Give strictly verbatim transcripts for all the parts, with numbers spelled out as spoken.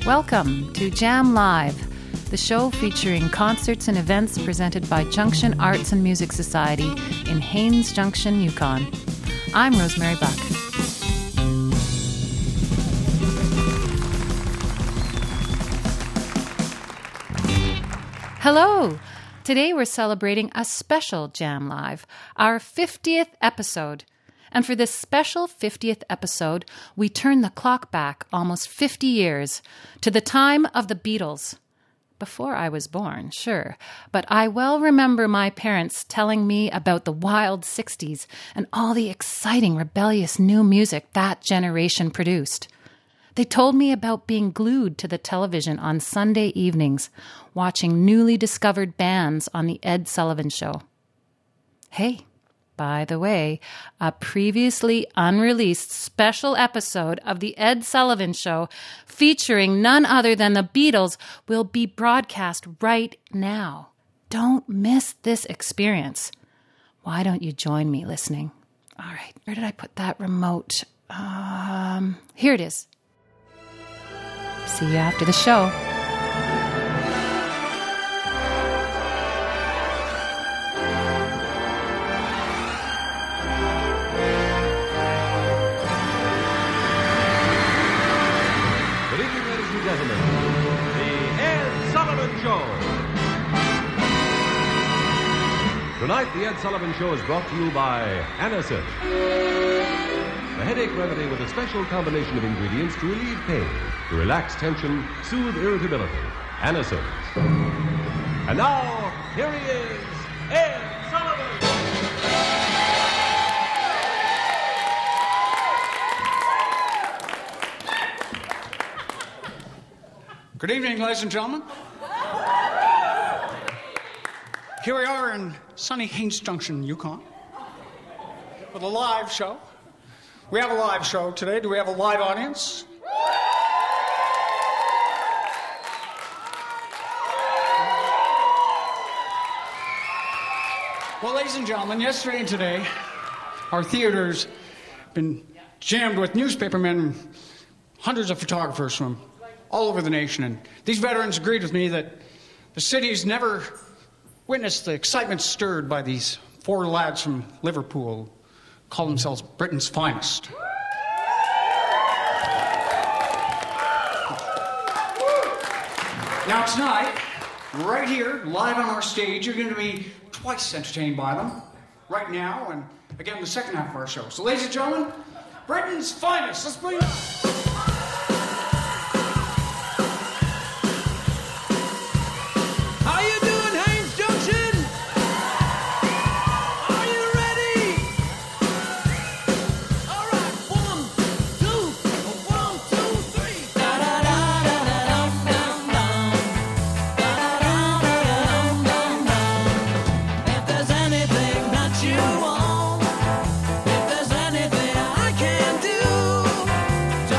Welcome to Jam Live, the show featuring concerts and events presented by Junction Arts and Music Society in Haines Junction, Yukon. I'm Rosemary Buck. Hello! Today we're celebrating a special Jam Live, our fiftieth episode. And for this special fiftieth episode, we turn the clock back almost fifty years to the time of the Beatles. Before I was born, sure, but I well remember my parents telling me about the wild sixties and all the exciting, rebellious new music that generation produced. They told me about being glued to the television on Sunday evenings, watching newly discovered bands on the Ed Sullivan Show. Hey, by the way, a previously unreleased special episode of The Ed Sullivan Show featuring none other than the Beatles will be broadcast right now. Don't miss this experience. Why don't you join me listening? All right, where did I put that remote? Um, here it is. See you after the show. Tonight, The Ed Sullivan Show is brought to you by Anacin, the headache remedy with a special combination of ingredients to relieve pain, to relax tension, soothe irritability. Anacin. And now, here he is, Ed Sullivan! Good evening, ladies and gentlemen. Here we are in sunny Haines Junction, Yukon, with a live show. We have a live show today. Do we have a live audience? Well, ladies and gentlemen, yesterday and today, our theater's been jammed with newspapermen, hundreds of photographers from all over the nation, and these veterans agreed with me that the city's never witnessed the excitement stirred by these four lads from Liverpool who call themselves Britain's finest. Now tonight, right here, live on our stage, you're going to be twice entertained by them. Right now, and again, the second half of our show. So ladies and gentlemen, Britain's finest. Let's bring it on. Just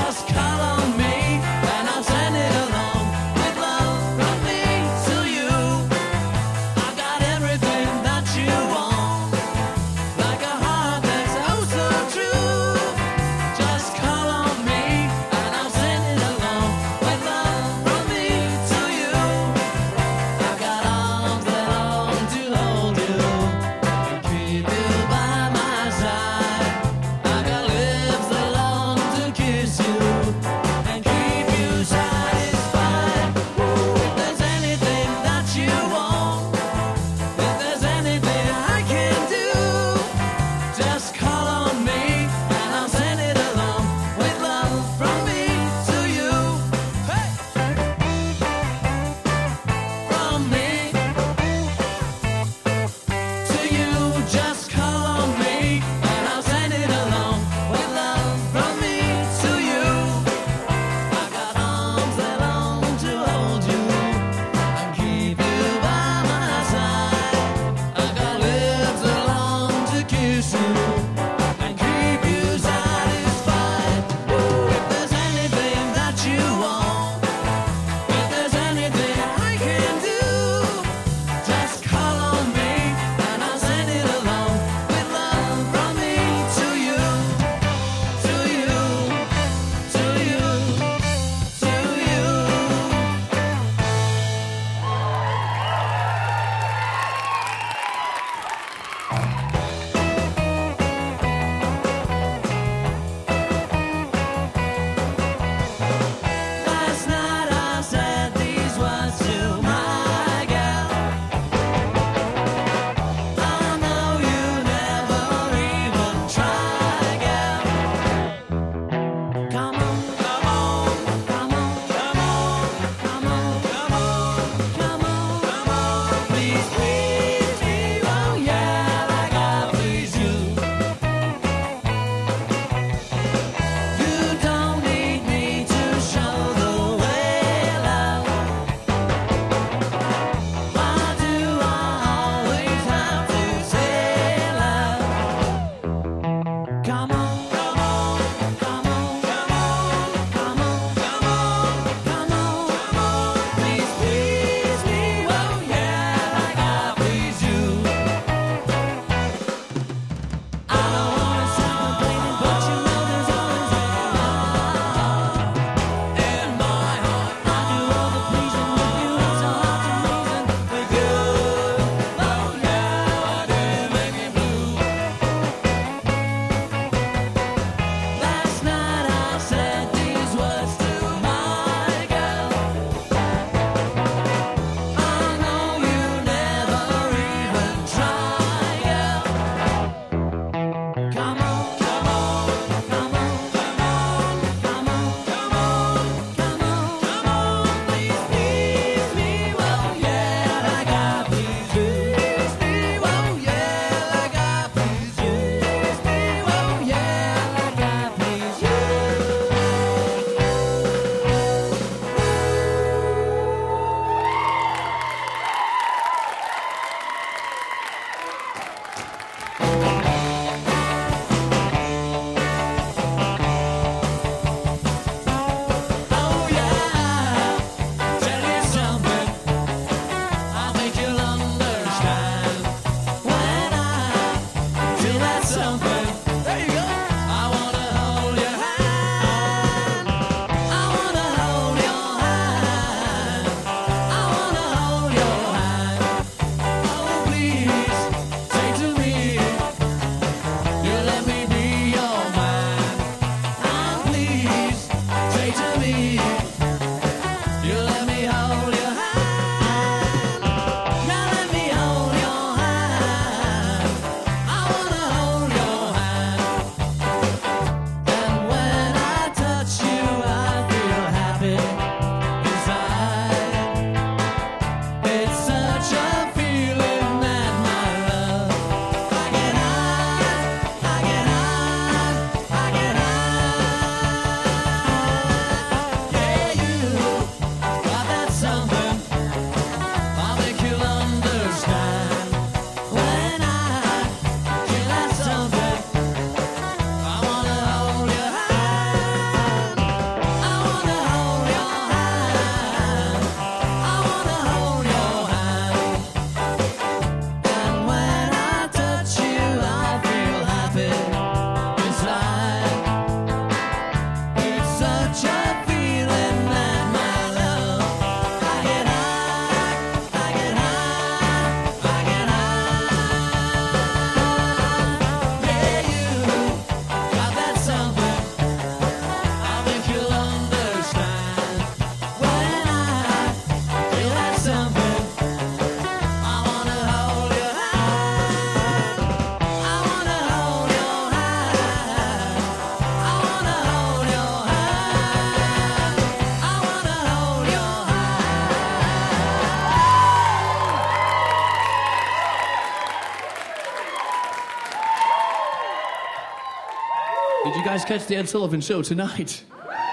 you guys catch the Ed Sullivan Show tonight?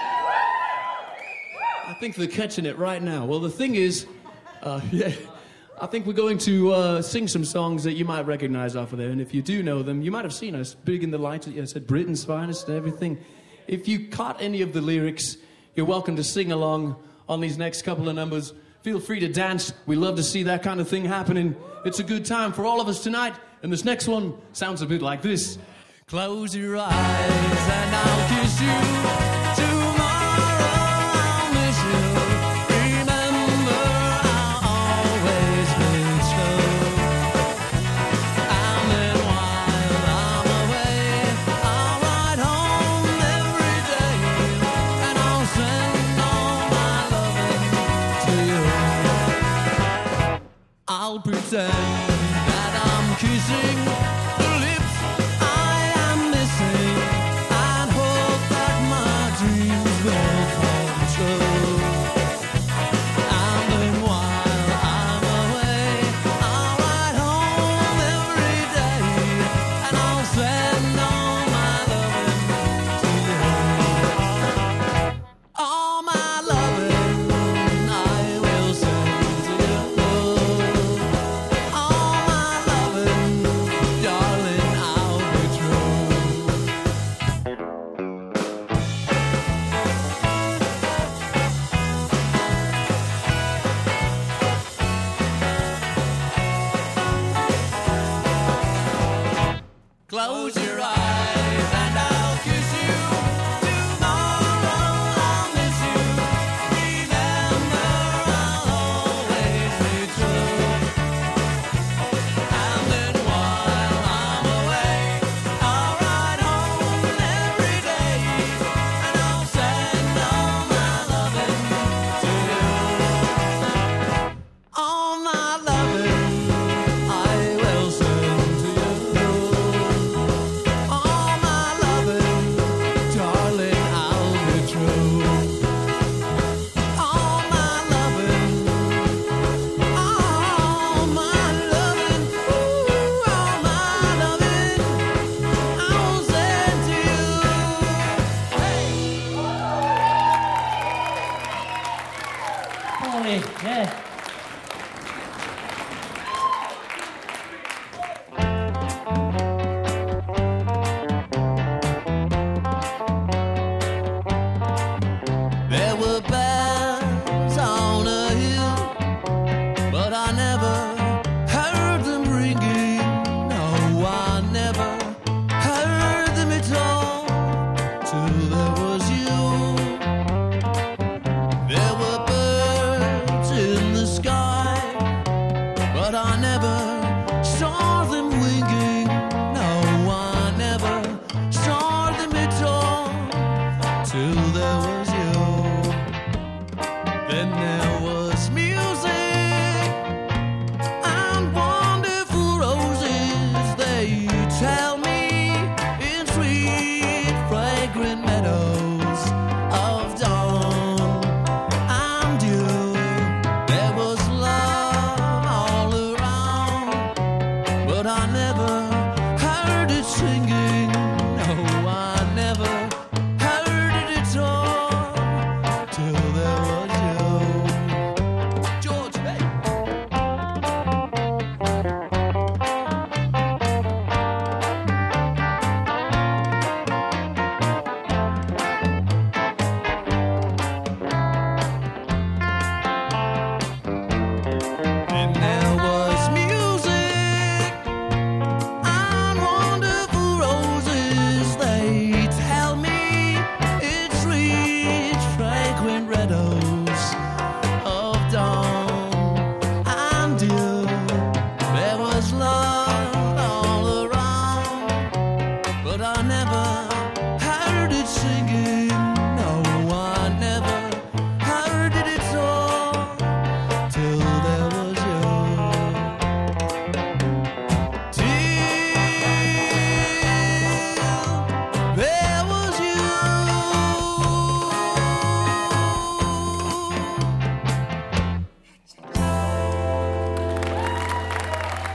I think they're catching it right now. Well, the thing is, uh, yeah, I think we're going to uh, sing some songs that you might recognize off of there. And if you do know them, you might have seen us, Big in the Lights, I said Britain's Finest and everything. If you caught any of the lyrics, you're welcome to sing along on these next couple of numbers. Feel free to dance. We love to see that kind of thing happening. It's a good time for all of us tonight. And this next one sounds a bit like this. Close your eyes and I'll kiss you. Tomorrow I'll miss you. Remember I'll always be true. And then while I'm away, I'll ride home every day. And I'll send all my loving to you. I'll pretend that I'm kissing the lips I am missing, and hope that my dreams will come true. And then while I'm away, I'll ride home every day, and I'll send all my loving to you. All my loving I will send to you. All my loving, darling, I'll be true. Close your eyes and I'll kiss you. Tomorrow I'll miss you. Remember I'll always be true. And then while I'm away, I'll ride home every day, and I'll send all my loving to you. All my loving I will send to you. All my loving, darling, I'll be true. All my loving, all my loving, ooh, all my loving, I'll send to you. Hey. Polly, yeah. There were bells on a hill, but I never heard them ringing. No, I never heard them at all till there was you. There were birds in the sky, but I never saw them winging. No, I never saw them at all till there was you. Then there was music and wonderful roses, they tell me, in sweet fragrant meadows of dawn and dew. There was love all around, but I never heard it singing. No, I never heard it at all till there was you. George, hey. And there was music and wonderful roses, they tell me, in sweet fragrant meadows of dawn and dew. There was love all around, but I never heard it singing. No, I never heard it at all till there was you. Till there was you.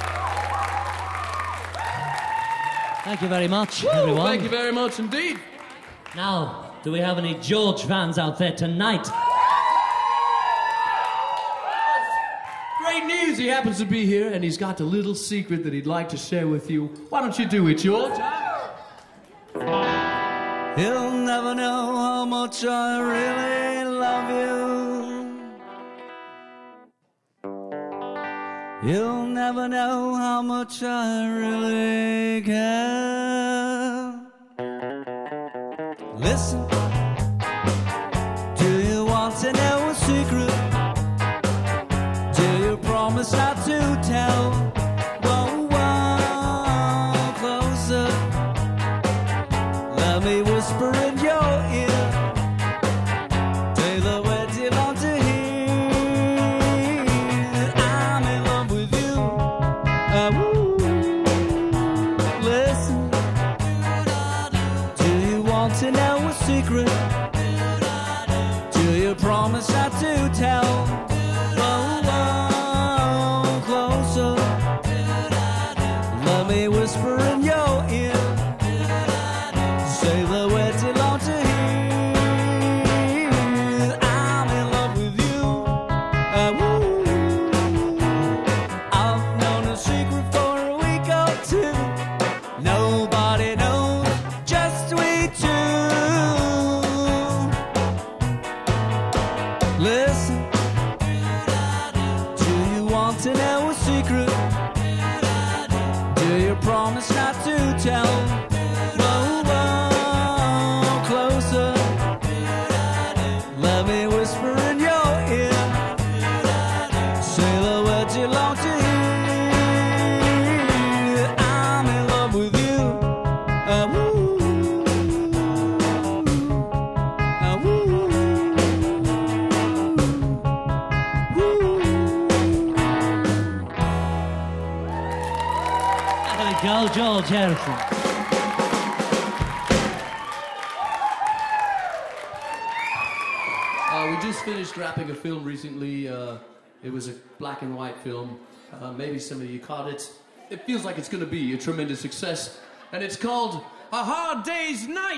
Thank you very much, everyone. Thank you very much indeed. Now, do we have any George fans out there tonight? Great news! He happens to be here, and he's got a little secret that he'd like to share with you. Why don't you do it, George? You'll never know how much I really love you. You'll never know how much I really care. Listen, do you want to know a secret? Do you promise not to tell? Whoa, whoa, closer. Let me whisper in your ear. Say the words you long to hear. That I'm in love with you. Ah, woo. Listen. Do you want to know a secret? Do you promise not to tell? Whoa, whoa, closer. Let me whisper in your ear. Say the words you long to hear. I'm in love with you. Ah, woo. I've known a secret for a week or two. Nobody knows, just we two. Listen, do you want to know a secret? Do you promise not to tell? Whoa, whoa, closer. Let me whisper in your ear. Say the words you long to hear. I'm in love with you. Ah, woo. Ah, woo. Woo. There we go, George Harrison. Uh, we just finished wrapping a film recently. Uh, it was a black and white film. Uh, maybe some of you caught it. It feels like it's going to be a tremendous success. And it's called A Hard Day's Night.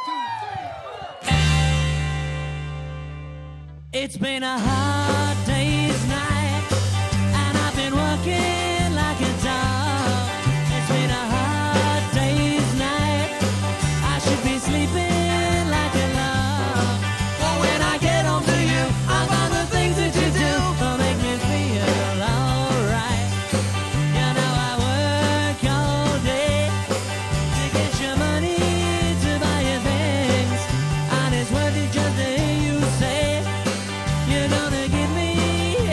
It's been a hard day's night, and I've been working like a dog. It's been a hard day's night. I should be sleeping like a log. But when I get home to you, I find the things that you do will make me feel alright. You know I work all day to get your money to buy your things, and it's worth it just to hear you say you're gonna give me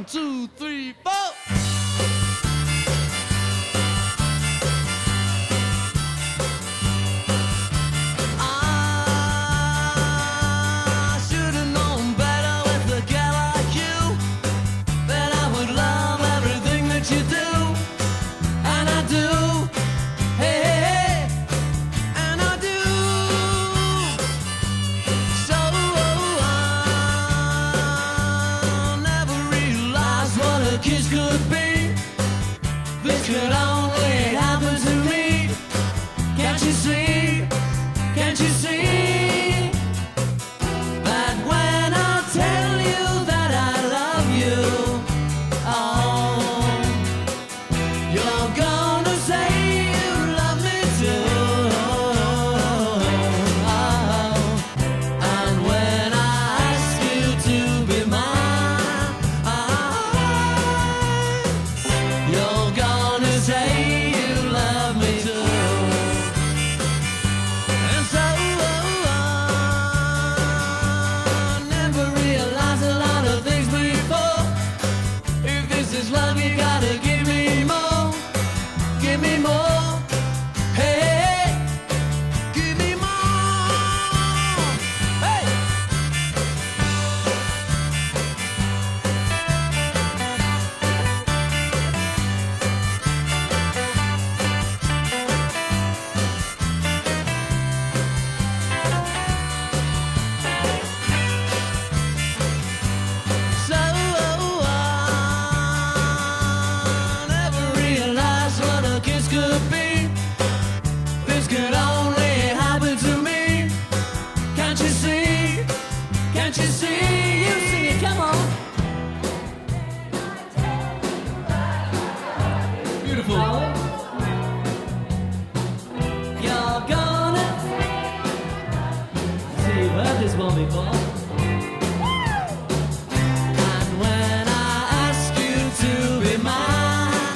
two, three, four. I should have known better with a girl like you, that I would love everything that you do, and I do. Hey, hey, hey, and I do. So I never realized what a kiss could be. This could only happen to me. Can't you see? Can't you see that when I tell you that I love you, oh, you're gonna say you love me too. Oh, and when I ask you to be mine, you're gonna say you love me too. And so I never realized a lot of things before. If this is love, you gotta give me more. Give me more. Hey, hey, give me more. Hey. So I never realized what a kiss could be. This could only happen to me. Can't you see? Can't you see? You sing it, come on. Beautiful. You're gonna See, you've heard this one before. And when I ask you to be mine,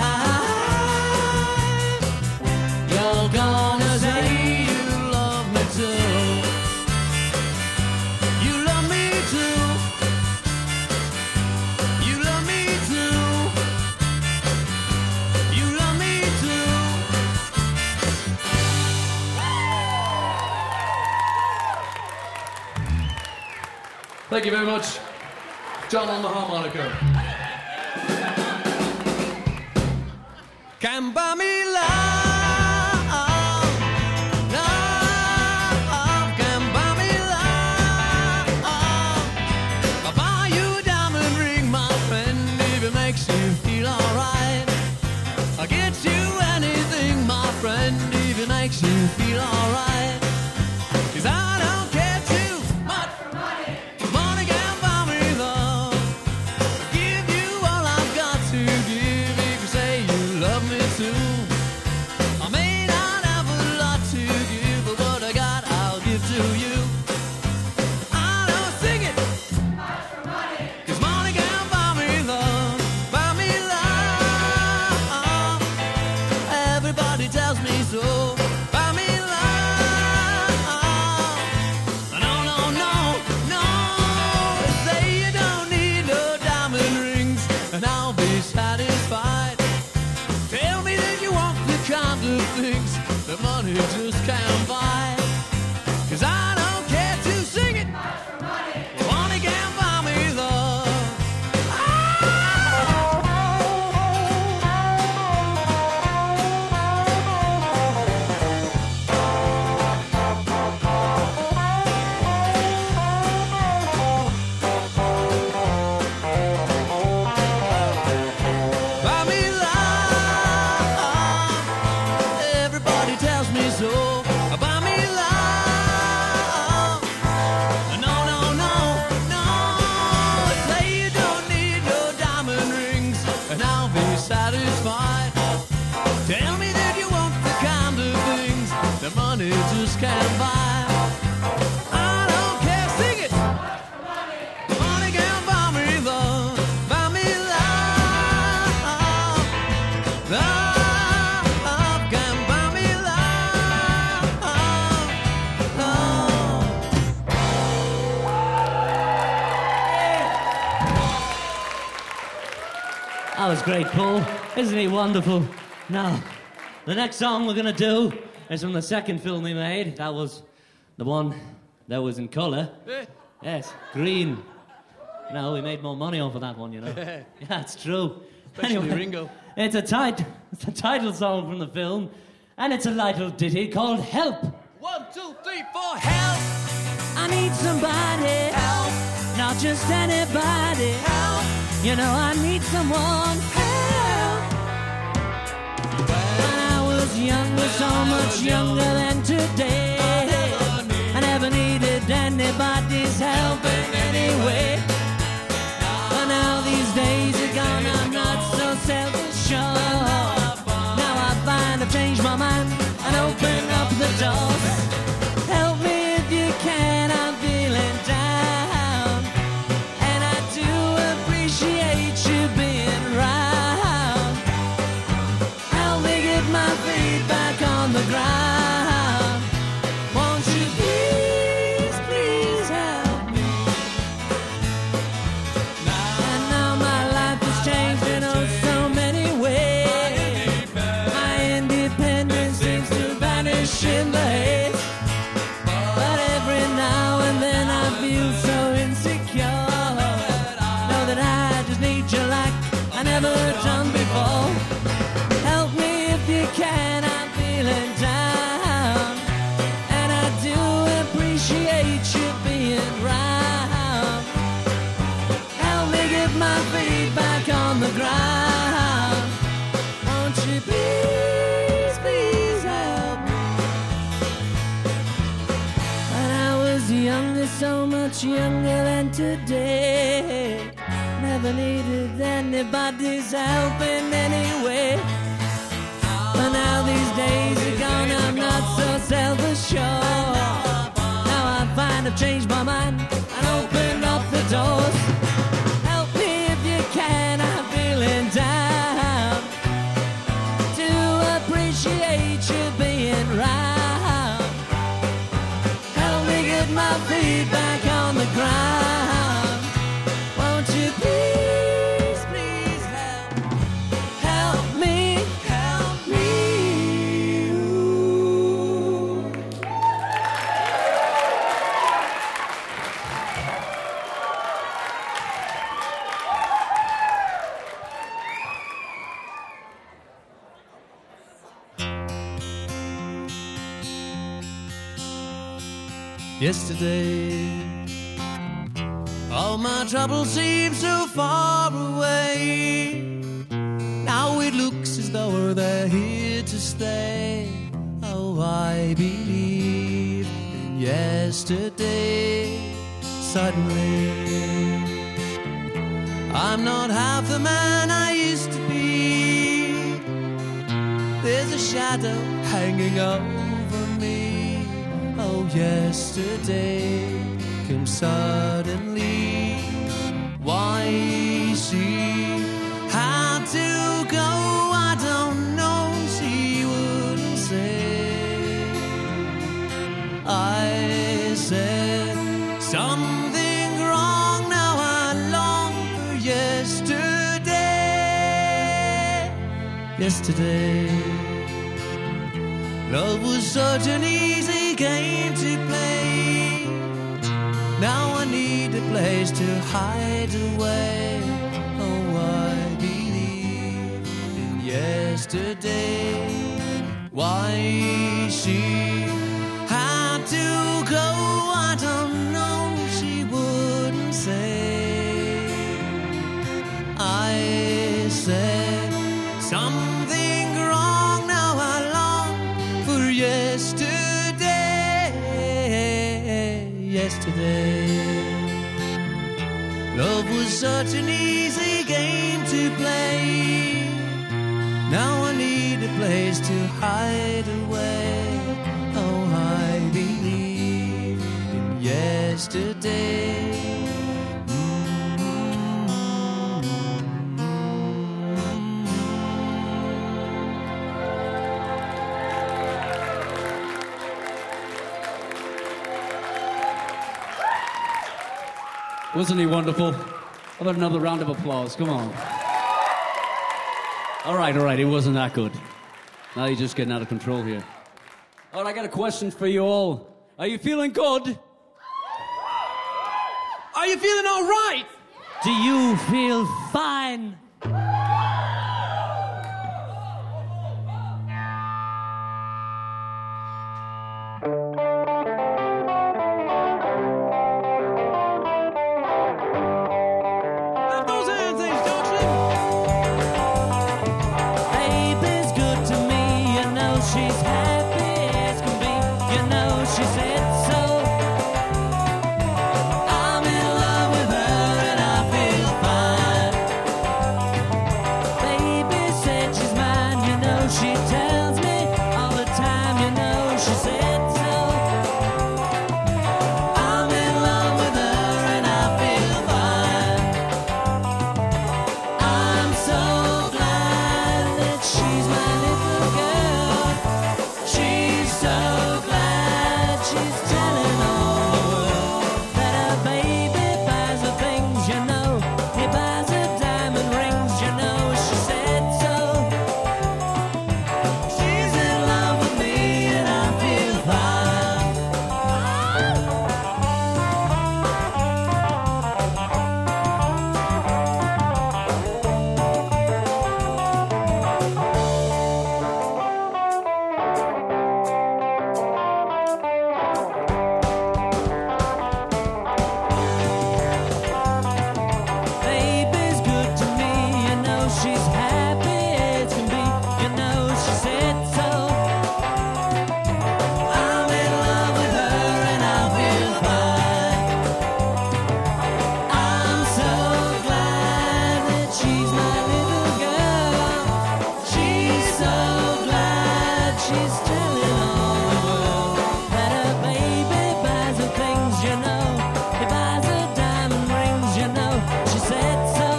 you're gonna say you love me too. You love me too. You love me too. You love me too. Thank you very much. John on the harmonica. Can buy me love, love, can buy me love. I'll buy you a diamond ring, my friend, if it makes you feel alright. I'll get you anything, my friend, if it makes you feel alright. 'Cause I don't care too much for money. Money can buy me love. I'll give you all I've got to give if you say you love me too. I may not have a lot to give, but what I got I'll give to you. I don't sing it much for money. 'Cause money can buy me love. Buy me love. Everybody tells me so. Buy me love. No, no, no, no. Say you don't need no diamond rings, and I'll be satisfied. Tell me that you want the kind of things that money just can't buy. 'Cause I don't care to sing it. Money can't buy me love. Buy me love. Everybody tells me so. Buy me love. No, no, no, no. Say you don't need no diamond rings, and I'll be satisfied. Tell me that you want the kind of things that money just can't buy. I don't care, sing it. Money can buy me love. Buy me love. Love can buy me love. Love. was great, Paul. Isn't he wonderful? Now, the next song we're going to do is from the second film we made. That was the one that was in colour. Yes, green. No, we made more money off of that one, you know. Yeah, it's true. Especially anyway, Ringo. It's a, tit- it's a title song from the film, and it's a little ditty called Help. One, two, three, four, help! I need somebody help, not just anybody help. You know I need someone help. When I was younger, so much younger than today, I never needed anybody's help in any way. But now these days are gone, I'm not so self-assured. Now I find I've changed my mind and open up the doors. Help me if you can, I'm feeling down, and I do appreciate you being round. Help me get my feet back on the ground. Won't you please, please help me? And now my life has changed in oh so many ways. My independence seems to vanish in the haze. But every now and then I feel so insecure. Know that I just need you like I never done before. Help me if you can, I'm feeling down, and I do appreciate you being round. Help me get my feet back on the ground. Won't you please, please help me? When I was younger, so much younger than today, never needed anybody's help in any way. But now these days are gone, I'm not so self-assured. Now I find I've changed my mind and opened up the doors. Help me if you can, I'm feeling down, to appreciate you being round. Help me get my feet back on the ground. Won't you please, please help? Help me, help me. Ooh. Yesterday, all my troubles seem so far away. Now it looks as though they're here to stay. Oh, I believe in yesterday. Suddenly, I'm not half the man I used to be. There's a shadow hanging over me. Oh, yesterday came suddenly. Why she had to go, I don't know, she wouldn't say. I said something wrong, now I long for yesterday. Yesterday, love was such an easy game to play. Now I need a place to hide away. Oh, I believe in yesterday. Why she had to go, I don't know, she wouldn't say. I said something wrong, now I long for yesterday. Yesterday, love was such an easy game to play. Now I need a place to hide away. Oh, I believe in yesterday. Wasn't he wonderful? How about another round of applause? Come on. All right, all right, it wasn't that good. Now you're just getting out of control here. All right, I got a question for you all. Are you feeling good? Are you feeling all right? Do you feel fine? Baby's good to me, you know she's happy as can be, you know she said so. I'm in love with her and I feel fine. Baby said she's mine, you know she tells me all the time, you know she said so. I'm in love with her and I feel fine. I'm so glad that she's my little girl. She's so glad she's telling all the world that her baby buys her things, you know. He buys her diamond rings, you know. She said so. She's in love with me and I feel fine. Baby's good to me, you know she's happy as can be, you know she said so. I'm in love with her and I feel fine. I'm so glad that she's my little girl. She's so glad she's telling all the world that her baby buys her things, you know. He buys her diamond rings, you know. She said so.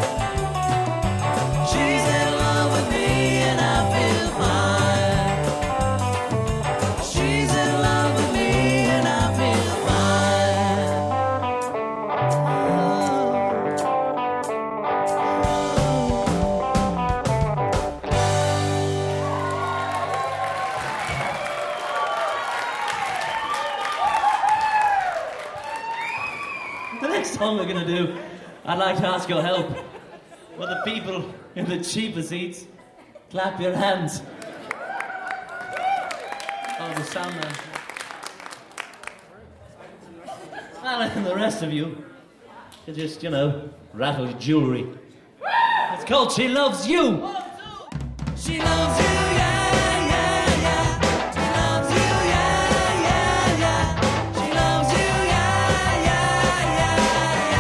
She's in love with me and I feel fine. She's in love with me and I feel fine. The next song we're gonna do, I'd like to ask your help. Will the people in the cheaper seats clap your hands? Oh, the sound man. Well, and the rest of you can just, you know, rattle your jewelry. It's called She Loves You. She loves you, yeah, yeah, yeah. She loves you, yeah, yeah, yeah. She loves you, yeah, yeah, yeah,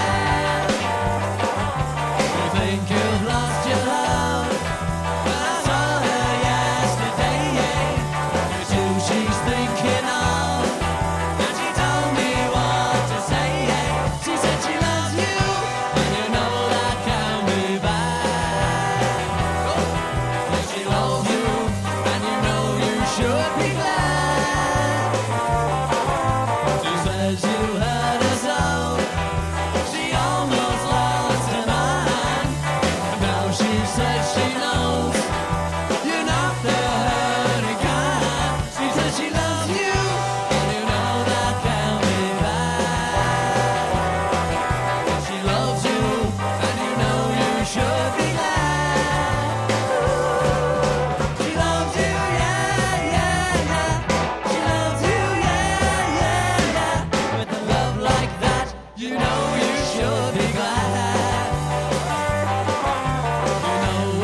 yeah. You think you've lost your love? Well, I saw her yesterday, yeah. It's who she's thinking of. And she told me what to say, yeah. She said she loves you, and you know that can be bad. And she loves you, and you know you should be glad. She says you hurt her so, she almost lost her mind. And now she says she knows you're not the hurting kind. She says she loves you, and you know that can be bad. She loves you, and you know you should be glad. She loves you, yeah, yeah, yeah. She loves you, yeah, yeah, yeah. With a love like that, you know you should be glad. You know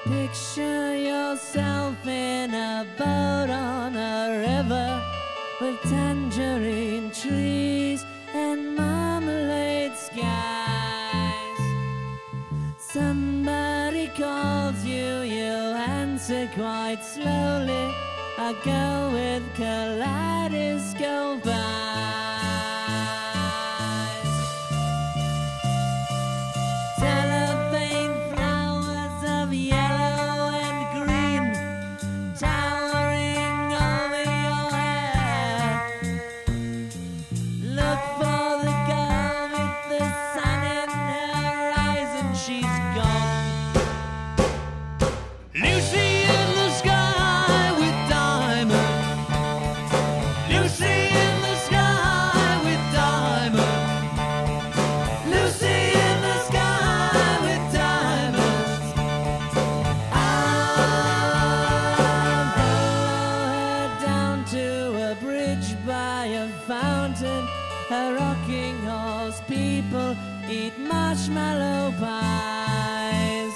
Picture yourself in a boat on a river with tangerine trees and marmalade skies. Somebody calls you, you answer quite slowly. A girl with kaleidoscope eyes. Cellophane flowers of yellow and green towering over your head. Look for the girl with the sun in her eyes and she's gone. Lucy in the sky with diamonds. Lucy in the sky with diamonds. Lucy in the sky with diamonds. I'll follow her down to a bridge by a fountain. A rocking horse, people eat marshmallow pies.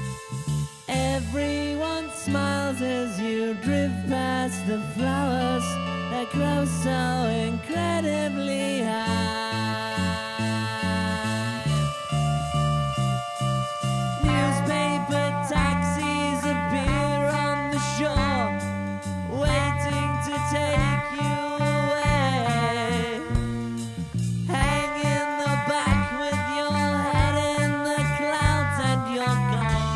Everyone smiles as you drift past the flowers that grow so incredibly high. Newspaper taxis appear on the shore, waiting to take you away. Hang in the back with your head in the clouds and you're gone.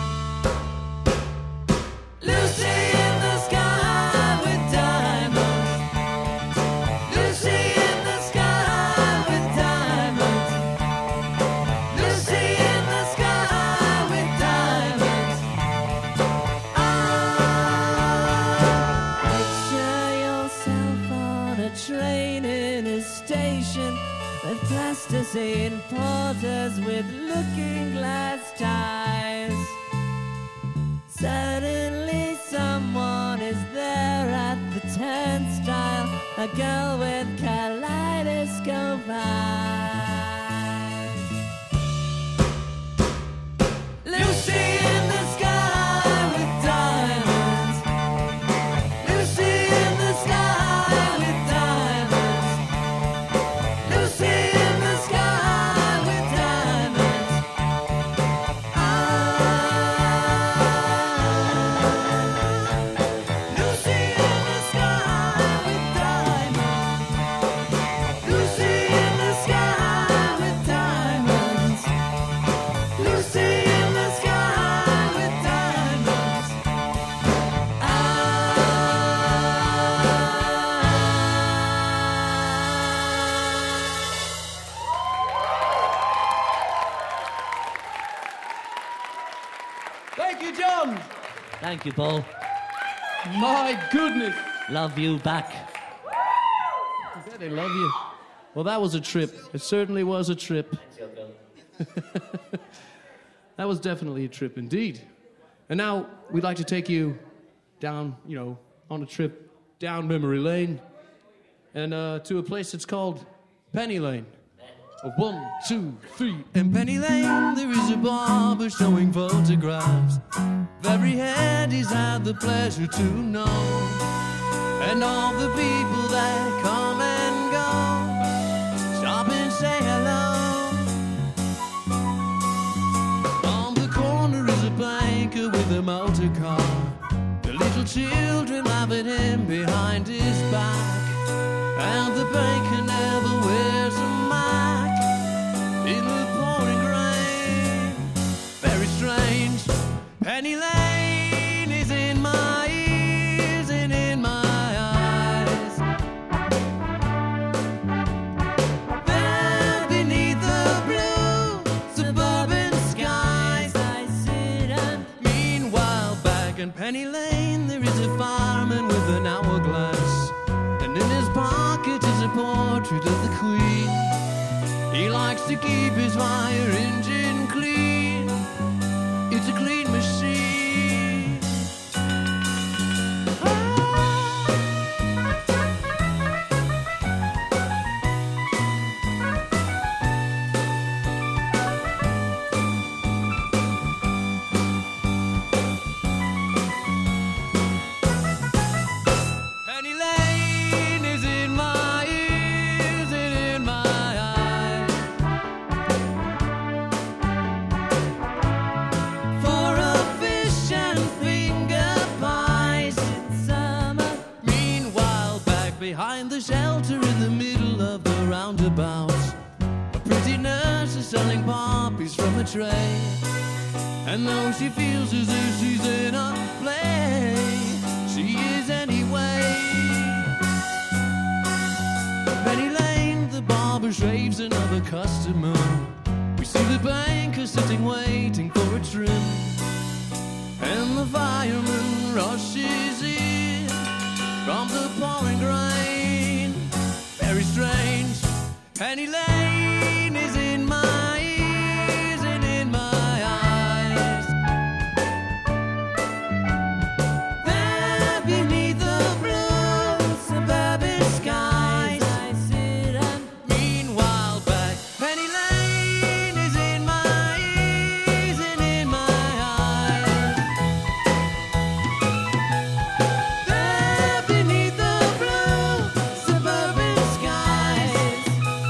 Lucy in the sky with diamonds. Lucy in the sky with diamonds. Lucy in the sky with diamonds. Ah, picture yourself on a train in a station with plasticine porters with looking glass ties. Suddenly someone is there at the turnstile, a girl with kaleidoscope eyes. Lucy in the sky with diamonds. Lucy in the sky with diamonds. Lucy in the sky with diamonds. Ah, Lucy in the sky with diamonds. Lucy in the sky with diamonds. Lucy in the sky with diamonds. Thank you, John. Thank you, Paul. My goodness. Love you back. Yeah, they love you. Well, that was a trip. It certainly was a trip. That was definitely a trip indeed. And now we'd like to take you down, you know, on a trip down memory lane and uh, to a place that's called Penny Lane. A one, two, three. In Penny Lane there is a barber showing photographs of every head he's had the pleasure to know, and all the people that come and go, stop and say hello. On the corner is a banker with a motor car, the little children laugh at him behind his back, and the banker never wears a mask in the pouring rain. Very strange. Penny Lane is in my ears and in my eyes. There beneath the blue suburban skies I sit and meanwhile back in Penny Lane there is a fireman with an hourglass, and in his pocket is a portrait of the Queen. He likes to keep his fire engine clean. It's a clean machine. busy nurse is selling poppies from a tray. And though she feels as if she's in a play, she is anyway. Penny Lane, the barber shaves another customer. We see the banker sitting waiting for a trim. And the fireman rushes in from the pouring rain. Very strange. Penny Lane is in my ears and in my eyes. There beneath the blue suburban skies, I sit and meanwhile back. Penny Lane is in my ears and in my eyes. There beneath the blue suburban skies,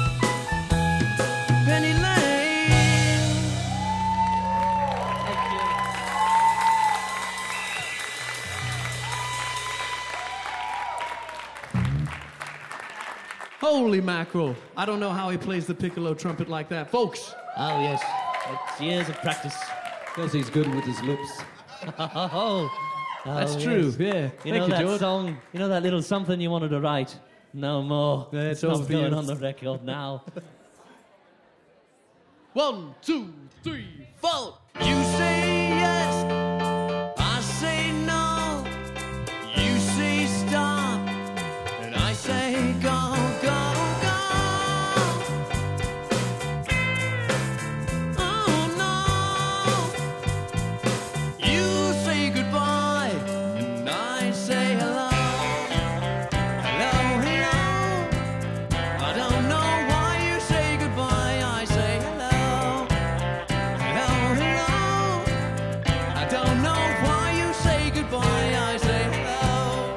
Penny Lane. Holy mackerel. I don't know how he plays the piccolo trumpet like that. Folks, Oh, yes. It's years of practice. Because he's good with his lips. Oh, that's oh, true. yes. Yeah. You Thank know you, that George. song, you know that little something you wanted to write? No more. Yeah, it's not over for going you. on the record now. One, two, three, four. You say yes, I say no. You say stop, and I say go, go, go. Oh no. You say goodbye, and I say hello. Hello, hello. I don't know why you say goodbye, I say hello. Hello, hello. I don't know why you say goodbye, I say hello.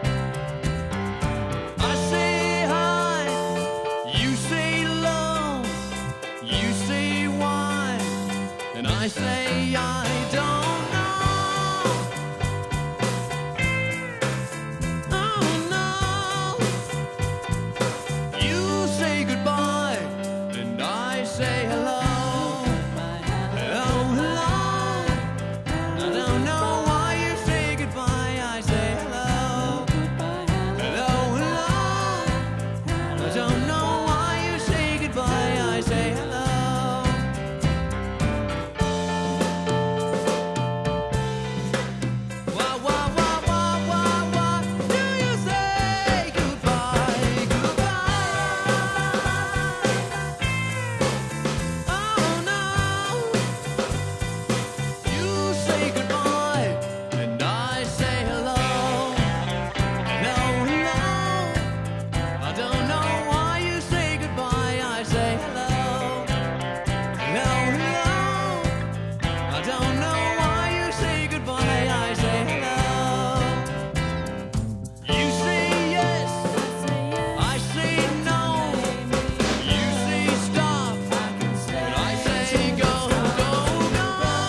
I say hi, you say low, you say why, and I say I don't know. Oh no. You say goodbye, and I say hello. Hello, hello. I don't know why you say goodbye, I say hello. Hello, hello. I don't know why you say goodbye, I say hello. Why, why, why, why, why, why do you say goodbye, goodbye? Oh no. You say goodbye, and I say hello. Hello, hello. I don't know why you say goodbye, I say hello. Hello, hello. I don't know why you say goodbye, I say hello. You say yes, I say no. You say stop, and I say go, go, go.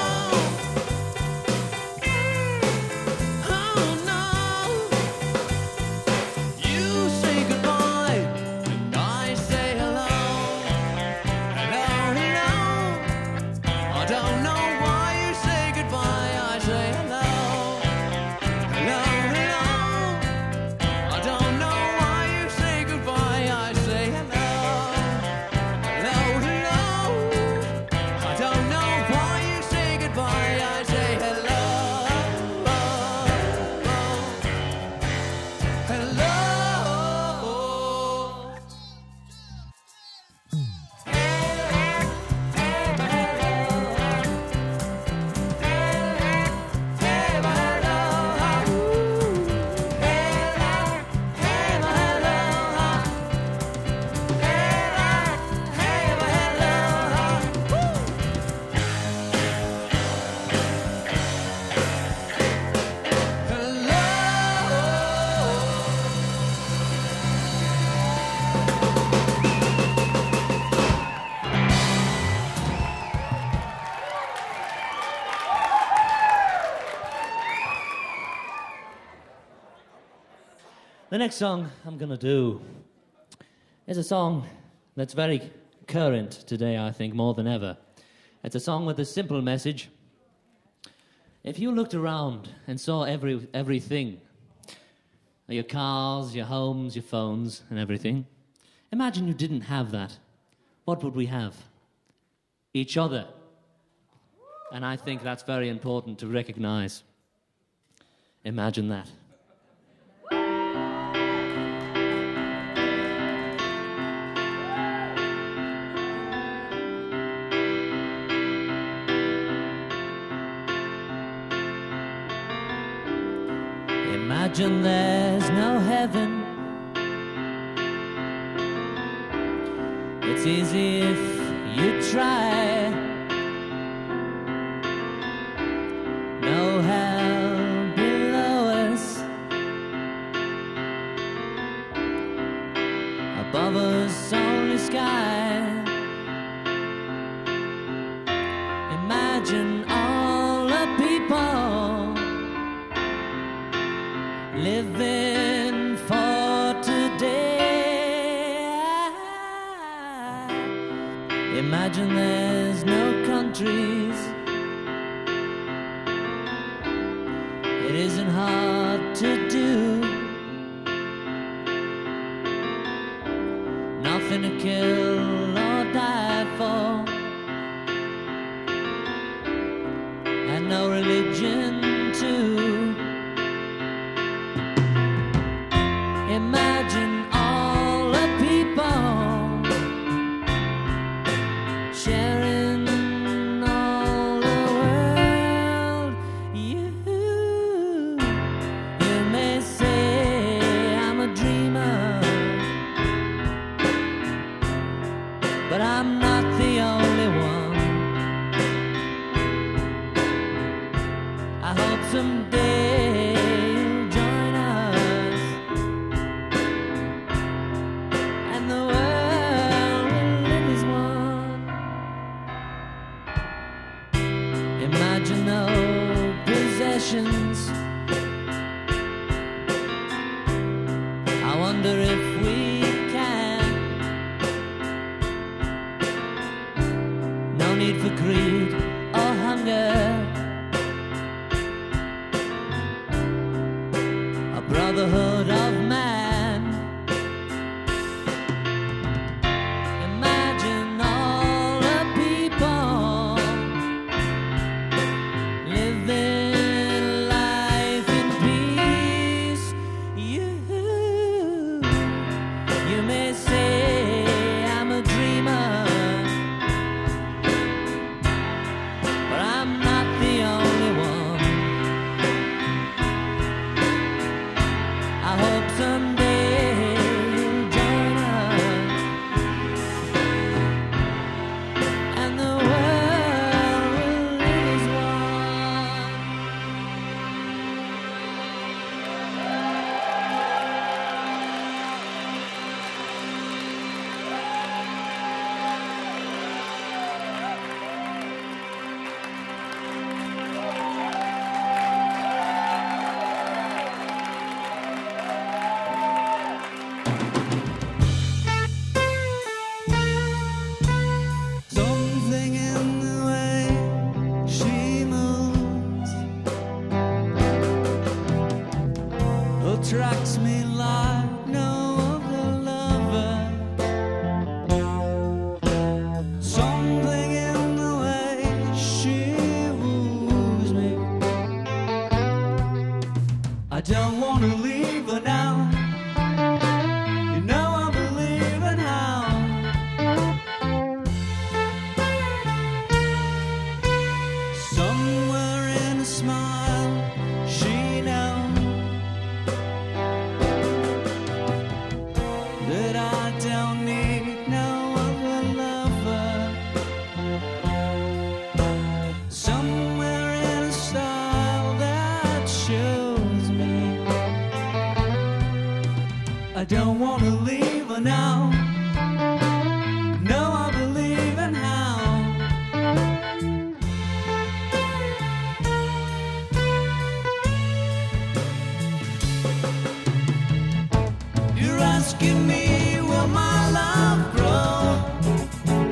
Oh no. You say goodbye, and I say hello. Hello, hello. I don't know why you say goodbye, I say hello. Hello, hello. I don't know why you say goodbye, I say hello. Hello, hello. I don't know why you say goodbye, I say hello. Hello. The next song I'm gonna do is a song that's very current today, I think, more than ever. It's a song with a simple message. If you looked around and saw every everything, your cars, your homes, your phones, and everything, imagine you didn't have that. What would we have? Each other. And I think that's very important to recognize. Imagine that. Imagine there's no heaven. It's easy if you try. No hell below us. Above us only sky. Imagine all the people living for today. Imagine there's no countries. It isn't hard to do. Nothing to kill or die for. And no religion too. Imagine all the people sharing all the world. You, you may say I'm a dreamer, but I'm not the only one. I hope someday you'll join us. And the world will live as one. Imagine no possessions. I wonder if we can. No need for greed or hunger. A brotherhood of man. Imagine all the people living life in peace. You, you may say I'm a dreamer, but I'm not the only one. I hope someday you'll join us, and the world will live as one. Something in the way she moves attracts me like no other lover. Something in the way she woos me. I don't want to leave her now. You know I believe in how. Somewhere in a smile, she knows that I don't need no other lover. Somewhere in a style that shows me I don't want to leave her now. No, I believe in how. You're asking me will my love grow?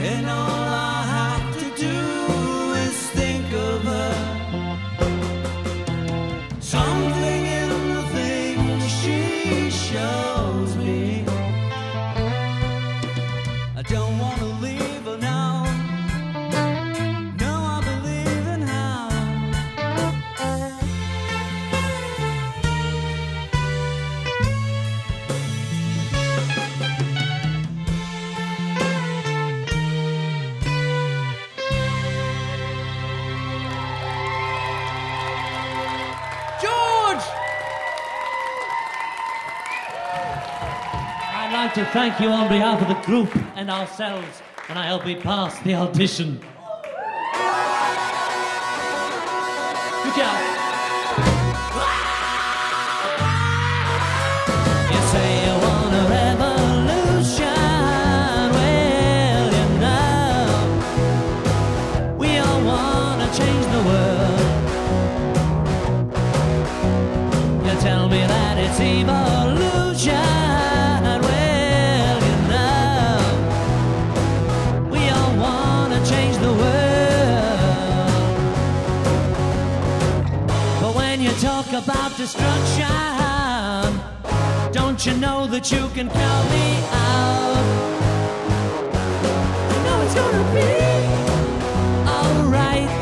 and all I have to do is think of her. Something in the things she shows me. I don't want to leave her now. No, I believe in how. George! I'd like to thank you on behalf of the group and ourselves, and I hope we pass the audition. Good job. You say you want a revolution. Well, you know, we all want to change the world. You tell me that it's evolution. Well, you know, we all want to change the world. But when you talk about destruction, don't you know that you can count me out? You know it's gonna be alright.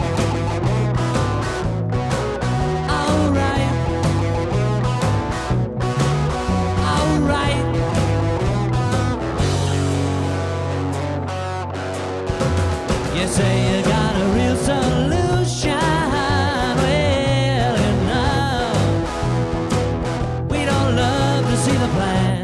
Alright. Alright. You say you got a real solution. Well, you know, we'd all love to see the plan.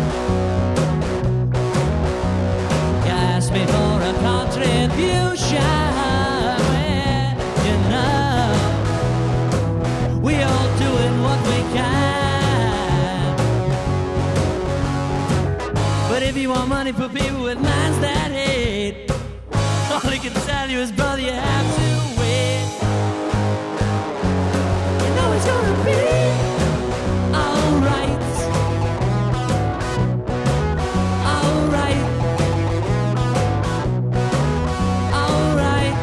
You asked me for a contribution. Well, you know, we all doing what we can. But if you want money for people with minds that hate, all he can tell you is, brother, you have to wait. You know it's gonna be alright. Alright. Alright.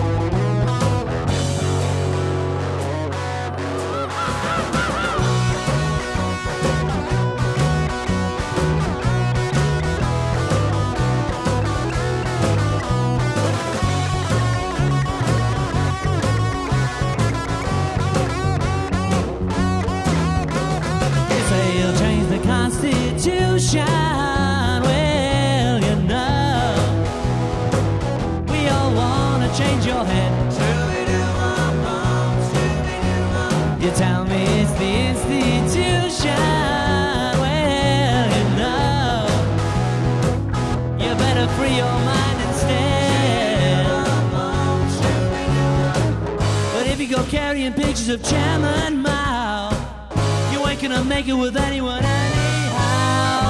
You say you'll change the Constitution. Well, you know, we all wanna change your head. You tell me it's the institution. Well, you know, you better free your mind instead. But if you go carrying pictures of Chairman Mao, you ain't gonna make it with anyone anyhow.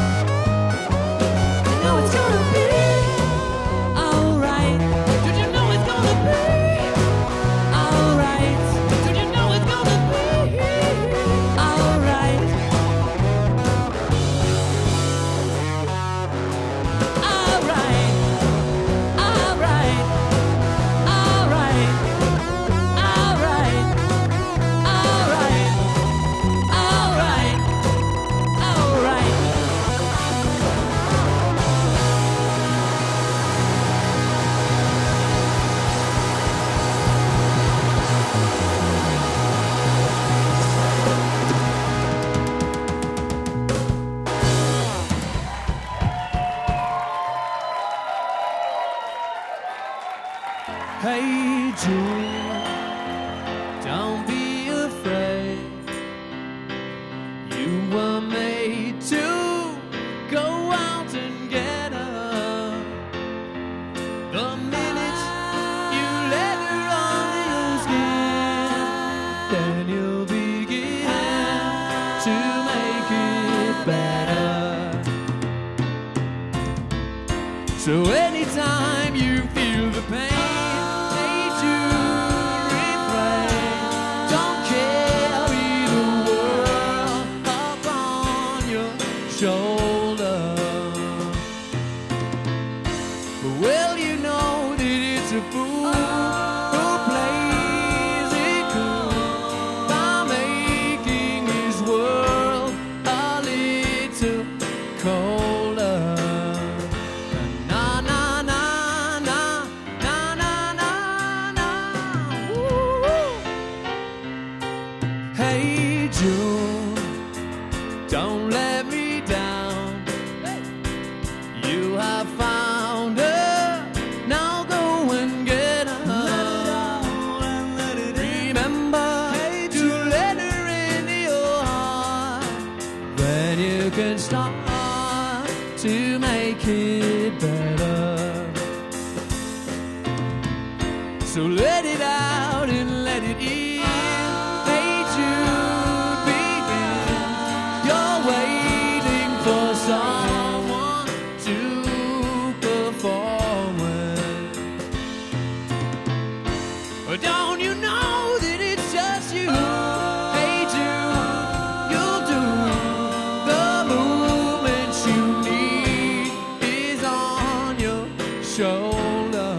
You know it's gonna be alright. Did you know it's gonna be alright? Did you know it's gonna be alright? Alright. Alright. Alright. Alright. Alright. Alright. Alright. Hey Jude, don't be afraid. You were made to go out and get her. The minute you let her under your skin, then you'll begin to make it better. So anytime you feel the pain, shoulder. But when a fool who plays it cool by making his world a little colder. Na na na na na na na na. Woo. Hey June, don't let me down. You have found her, now go and get her. Remember to let her into your heart. Then you can start to make it better. So let it out and let it in. Hey Jude, begin. You're waiting for someone to perform with. But don't you know that it's just you? Hey Jude, you'll do the movements you need is on your shoulder.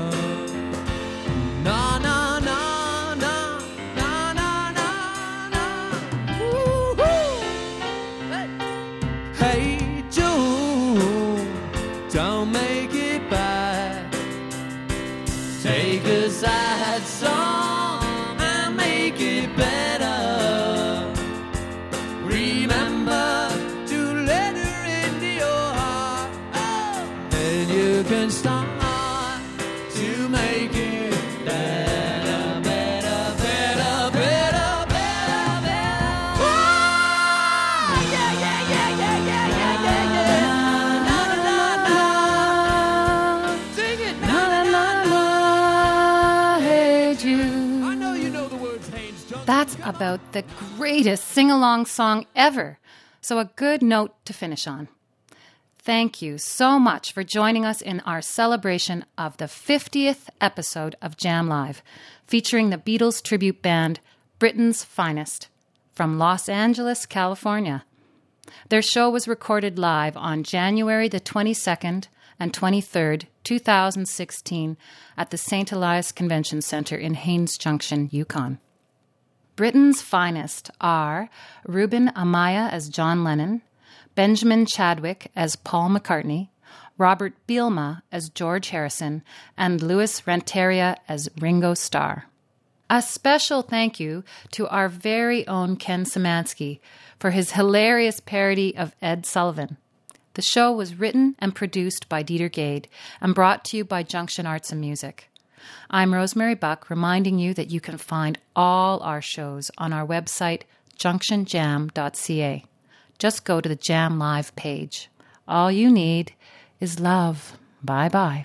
Na na na na na na na na. Woo-hoo. Hey. Hey Jude, don't make it bad. Take a sad song and make it better. Remember to let her into your heart. Oh. And you can start to make it better, better, better, better, better, better. Ah, yeah, yeah, yeah, yeah, yeah, yeah, yeah, yeah. Na, na, na, na. Sing it. Na, na, na, na. Hey Jude. I know you know the words, Haynes. Just That's about the greatest sing-along song ever. So a good note to finish on. Thank you so much for joining us in our celebration of the fiftieth episode of Jam Live, featuring the Beatles tribute band Britain's Finest from Los Angeles, California. Their show was recorded live on January the twenty-second and twenty-third, two thousand sixteen at the Saint Elias Convention Center in Haines Junction, Yukon. Britain's Finest are Reuben Amaya as John Lennon, Benjamin Chadwick as Paul McCartney, Robert Bielma as George Harrison, and Louis Renteria as Ringo Starr. A special thank you to our very own Ken Szymanski for his hilarious parody of Ed Sullivan. The show was written and produced by Dieter Gade and brought to you by Junction Arts and Music. I'm Rosemary Buck, reminding you that you can find all our shows on our website, junction jam dot c a. Just go to the Jam Live page. All you need is love. Bye-bye.